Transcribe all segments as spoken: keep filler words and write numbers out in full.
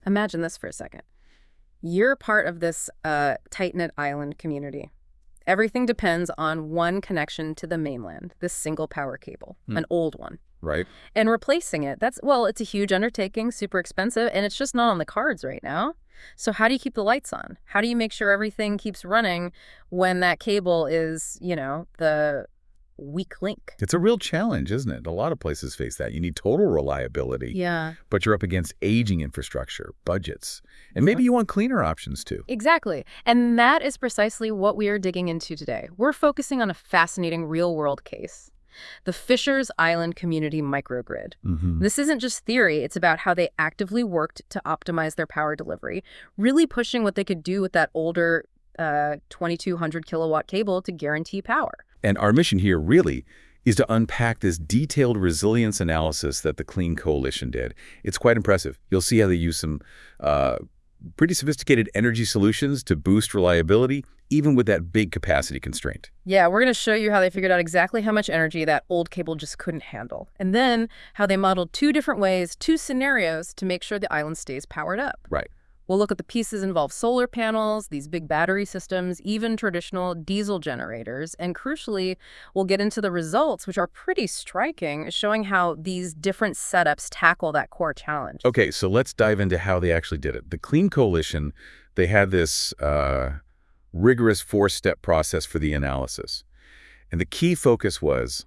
Imagine this for a second. You're part of this uh, tight-knit island community. Everything depends on one connection to the mainland, this single power cable, Hmm. an old one. Right. And replacing it, that's, well, it's a huge undertaking, super expensive, and it's just not on the cards right now. So how do you keep the lights on? How do you make sure everything keeps running when that cable is, you know, the weak link? It's a real challenge, isn't it? A lot of places face that. You need total reliability, Yeah. but you're up against aging infrastructure, budgets, and maybe you want cleaner options too. Exactly. And that is precisely what we are digging into today. We're focusing on a fascinating real-world case. The Fishers Island Community Microgrid. Mm-hmm. This isn't just theory, it's about how they actively worked to optimize their power delivery, really pushing what they could do with that older uh, twenty-two hundred kilowatt cable to guarantee power. And our mission here really is to unpack this detailed resilience analysis that the Clean Coalition did. It's quite impressive. You'll see how they use some uh, pretty sophisticated energy solutions to boost reliability, even with that big capacity constraint. Yeah, we're going to show you how they figured out exactly how much energy that old cable just couldn't handle. And then how they modeled two different ways, two scenarios to make sure the island stays powered up. Right. We'll look at the pieces involve solar panels, these big battery systems, even traditional diesel generators. And crucially, we'll get into the results, which are pretty striking, showing how these different setups tackle that core challenge. Okay, so let's dive into how they actually did it. The Clean Coalition, they had this uh, rigorous four-step process for the analysis. And the key focus was,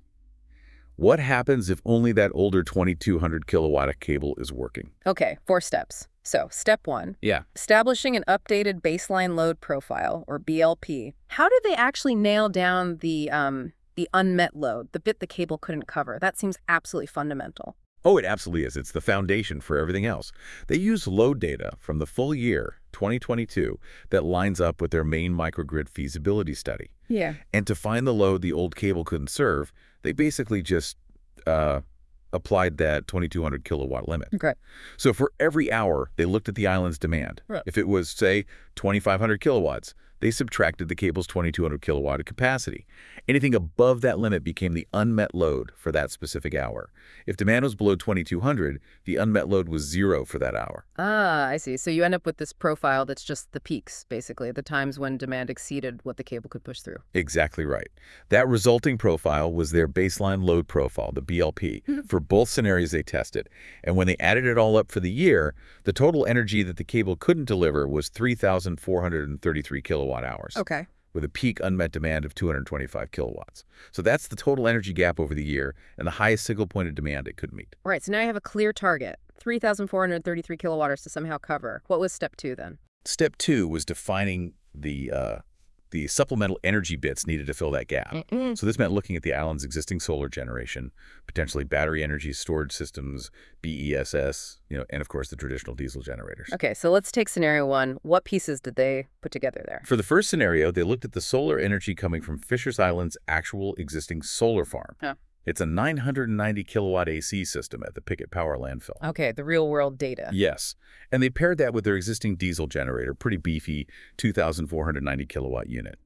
what happens if only that older twenty-two hundred kilowatt cable is working? Okay, four steps. So, step one, Yeah. establishing an updated baseline load profile, or B L P. How did they actually nail down the, um, the unmet load, the bit the cable couldn't cover? That seems absolutely fundamental. Oh, it absolutely is. It's the foundation for everything else. They use load data from the full year, twenty twenty-two, that lines up with their main microgrid feasibility study. Yeah. And to find the load the old cable couldn't serve, they basically just uh, applied that twenty-two hundred kilowatt limit. Okay. So for every hour, they looked at the island's demand. Right. If it was, say, twenty-five hundred kilowatts, they subtracted the cable's twenty-two hundred kilowatt of capacity. Anything above that limit became the unmet load for that specific hour. If demand was below twenty-two hundred, the unmet load was zero for that hour. Ah, I see. So you end up with this profile that's just the peaks, basically, the times when demand exceeded what the cable could push through. Exactly right. That resulting profile was their baseline load profile, the B L P, for both scenarios they tested. And when they added it all up for the year, the total energy that the cable couldn't deliver was three thousand four hundred thirty-three kilowatt hours. Okay. With a peak unmet demand of two hundred twenty-five kilowatts. So that's the total energy gap over the year and the highest single point of demand it could meet. All right, so now you have a clear target, three thousand four hundred thirty-three kilowatt to somehow cover. What was step two then? Step two was defining the uh, the supplemental energy bits needed to fill that gap. Mm-mm. So this meant looking at the island's existing solar generation, potentially battery energy storage systems, B E S S, you know, and of course the traditional diesel generators. Okay, so let's take scenario one. What pieces did they put together there? For the first scenario, they looked at the solar energy coming from Fishers Island's actual existing solar farm. Huh. It's a nine hundred ninety kilowatt A C system at the Pickett Power Landfill. Okay, the real world data. Yes, and they paired that with their existing diesel generator, pretty beefy two thousand four hundred ninety kilowatt unit.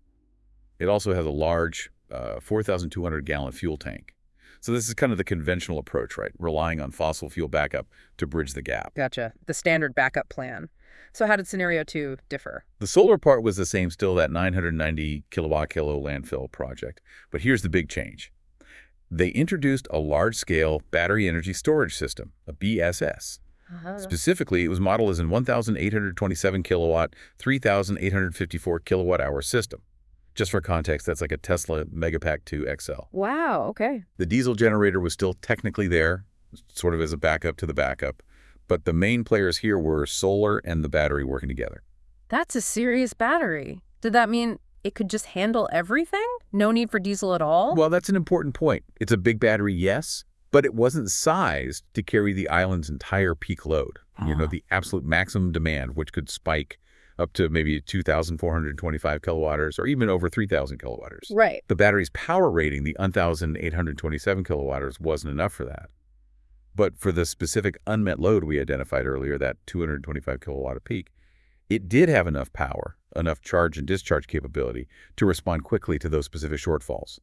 It also has a large uh, four thousand two hundred gallon fuel tank. So this is kind of the conventional approach, right? Relying on fossil fuel backup to bridge the gap. Gotcha. The standard backup plan. So how did scenario two differ? The solar part was the same, still that nine hundred ninety kilowatt kilo landfill project. But here's the big change. They introduced a large-scale battery energy storage system, a B S S. Uh-huh. Specifically, it was modeled as a one thousand eight hundred twenty-seven kilowatt, three thousand eight hundred fifty-four kilowatt hour system. Just for context, that's like a Tesla Megapack two X L. Wow, okay. The diesel generator was still technically there, sort of as a backup to the backup, but the main players here were solar and the battery working together. That's a serious battery. Did that mean it could just handle everything? No need for diesel at all? Well, that's an important point. It's a big battery, yes, but it wasn't sized to carry the island's entire peak load. You know, the absolute maximum demand, which could spike up to maybe two thousand four hundred twenty-five kilowatters or even over three thousand kilowatters. Right. The battery's power rating, the one thousand eight hundred twenty-seven kilowatters, wasn't enough for that. But for the specific unmet load we identified earlier, that two hundred twenty-five kilowatt a peak, it did have enough power, enough charge and discharge capability to respond quickly to those specific shortfalls.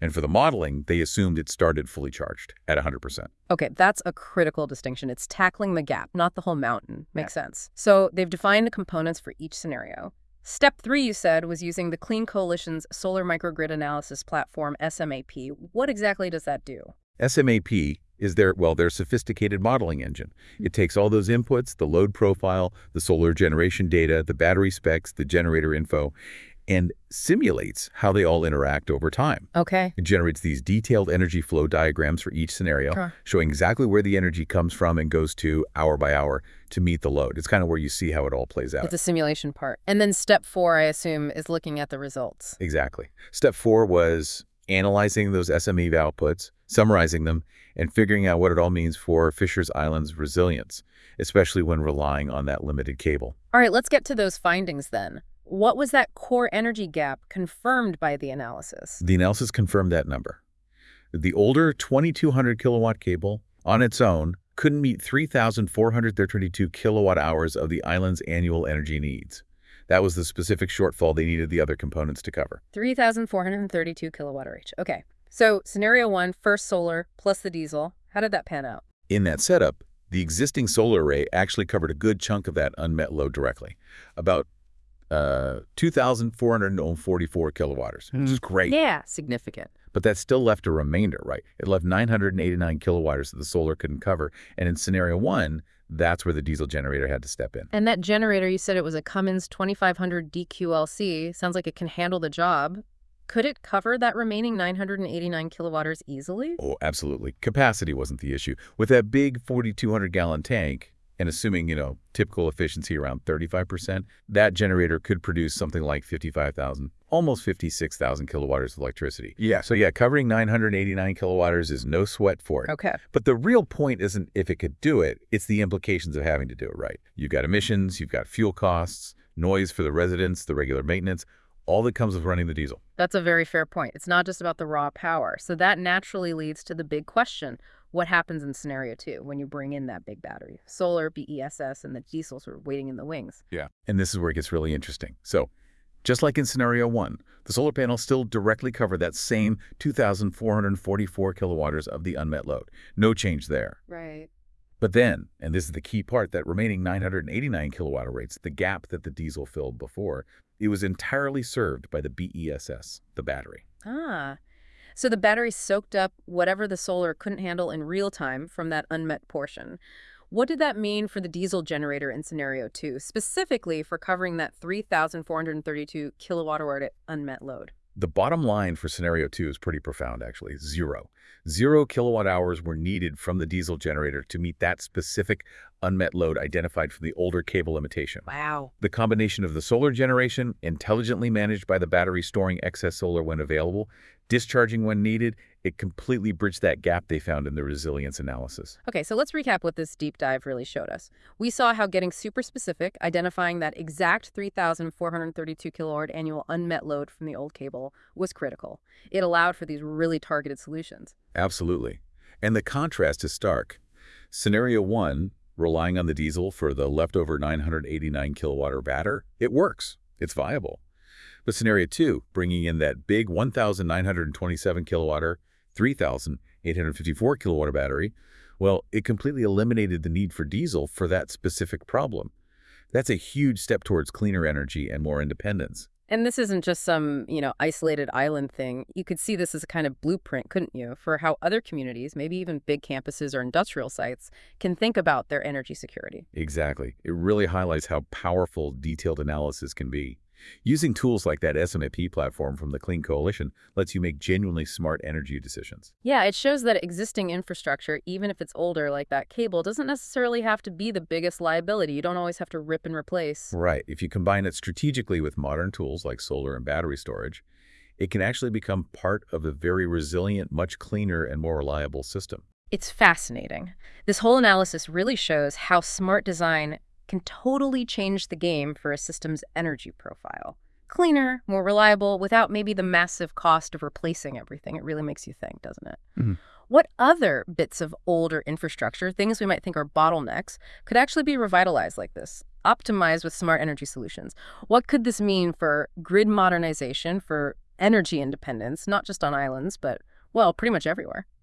And for the modeling, they assumed it started fully charged at one hundred percent. Okay, that's a critical distinction. It's tackling the gap, not the whole mountain. Makes yeah. sense. So they've defined the components for each scenario. Step three, you said, was using the Clean Coalition's Solar Microgrid Analysis Platform, S M A P. What exactly does that do? S M A P is their, well, their sophisticated modeling engine. It takes all those inputs, the load profile, the solar generation data, the battery specs, the generator info, and simulates how they all interact over time. Okay. It generates these detailed energy flow diagrams for each scenario, sure. showing exactly where the energy comes from and goes to hour by hour to meet the load. It's kind of where you see how it all plays out. It's the simulation part. And then step four, I assume, is looking at the results. Exactly. Step four was analyzing those S M E outputs, summarizing them, and figuring out what it all means for Fisher's Island's resilience, especially when relying on that limited cable. All right, let's get to those findings then. What was that core energy gap confirmed by the analysis? The analysis confirmed that number. The older twenty-two hundred kilowatt cable on its own couldn't meet three thousand four hundred thirty-two kilowatt hours of the island's annual energy needs. That was the specific shortfall they needed the other components to cover. three thousand four hundred thirty-two kilowatt hours. Okay. So scenario one, first solar plus the diesel. How did that pan out? In that setup, the existing solar array actually covered a good chunk of that unmet load directly. About Uh, two thousand four hundred forty-four kilowatts, which is great. Yeah, significant. But that still left a remainder, right? It left nine hundred eighty-nine kilowatts that the solar couldn't cover. And in scenario one, that's where the diesel generator had to step in. And that generator, you said it was a Cummins twenty-five hundred D Q L C. Sounds like it can handle the job. Could it cover that remaining nine hundred eighty-nine kilowatts easily? Oh, absolutely. Capacity wasn't the issue. With that big forty-two hundred gallon tank, and assuming, you know, typical efficiency around thirty-five percent, that generator could produce something like fifty-five thousand, almost fifty-six thousand kilowatts of electricity. Yeah. So yeah, covering nine hundred eighty-nine kilowatts is no sweat for it. Okay. But the real point isn't if it could do it, it's the implications of having to do it right. You've got emissions, you've got fuel costs, noise for the residents, the regular maintenance, all that comes with running the diesel. That's a very fair point. It's not just about the raw power. So that naturally leads to the big question. What happens in scenario two when you bring in that big battery? Solar, B E S S, and the diesel sort of waiting in the wings. Yeah, and this is where it gets really interesting. So just like in scenario one, the solar panels still directly cover that same two thousand four hundred forty-four kilowatts of the unmet load. No change there. Right. But then, and this is the key part, that remaining nine hundred eighty-nine kilowatt rates, the gap that the diesel filled before, it was entirely served by the B E S S, the battery. Ah. So the battery soaked up whatever the solar couldn't handle in real time from that unmet portion. What did that mean for the diesel generator in scenario two, specifically for covering that three thousand four hundred thirty-two kilowatt hour unmet load? The bottom line for scenario two is pretty profound, actually. Zero. Zero kilowatt hours were needed from the diesel generator to meet that specific unmet load identified from the older cable limitation. Wow. The combination of the solar generation, intelligently managed by the battery storing excess solar when available, discharging when needed, it completely bridged that gap they found in the resilience analysis. Okay, so let's recap what this deep dive really showed us. We saw how getting super specific, identifying that exact three thousand four hundred thirty-two kilowatt annual unmet load from the old cable was critical. It allowed for these really targeted solutions. Absolutely. And the contrast is stark. Scenario one, relying on the diesel for the leftover nine hundred eighty-nine kilowatt hour battery, it works. It's viable. But scenario two, bringing in that big one thousand nine hundred twenty-seven kilowatt hour, three thousand eight hundred fifty-four kilowatt hour battery, well, it completely eliminated the need for diesel for that specific problem. That's a huge step towards cleaner energy and more independence. And this isn't just some, you know, isolated island thing. You could see this as a kind of blueprint, couldn't you, for how other communities, maybe even big campuses or industrial sites, can think about their energy security. Exactly. It really highlights how powerful detailed analysis can be. Using tools like that S M A P platform from the Clean Coalition lets you make genuinely smart energy decisions. Yeah, it shows that existing infrastructure, even if it's older like that cable, doesn't necessarily have to be the biggest liability. You don't always have to rip and replace. Right. If you combine it strategically with modern tools like solar and battery storage, it can actually become part of a very resilient, much cleaner and more reliable system. It's fascinating. This whole analysis really shows how smart design can totally change the game for a system's energy profile. Cleaner, more reliable, without maybe the massive cost of replacing everything. It really makes you think, doesn't it? Mm-hmm. What other bits of older infrastructure, things we might think are bottlenecks, could actually be revitalized like this, optimized with smart energy solutions? What could this mean for grid modernization, for energy independence, not just on islands, but, well, pretty much everywhere.